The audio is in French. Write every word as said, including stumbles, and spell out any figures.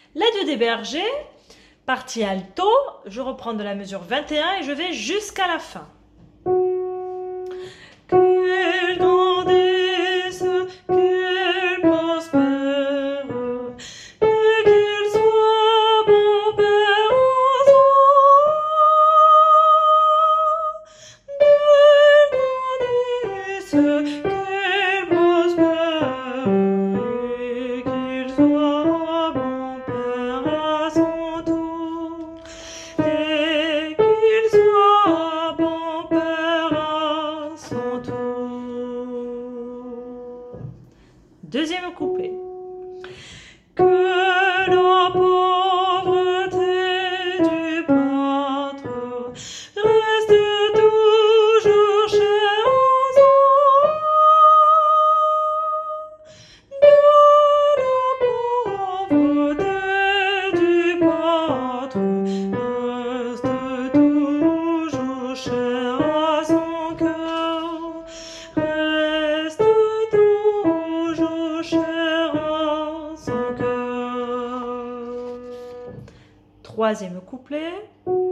L'adieu des bergers, partie alto, je reprends de la mesure vingt et un et je vais jusqu'à la fin. Qu'ils grandissent, qu'ils prospèrent, et qu'ils soient bons pères aux enfants. Qu'ils grandissent, qu'ils prospèrent, et qu'ils soient bons pères à son tour. Et qu'il soit bon père à son tour. Deuxième couplet. Que la pauvreté du pâtre reste toujours chère aux enfants. Que la pauvreté du pâtre reste toujours chère à son cœur, reste toujours chère à son cœur. Troisième couplet.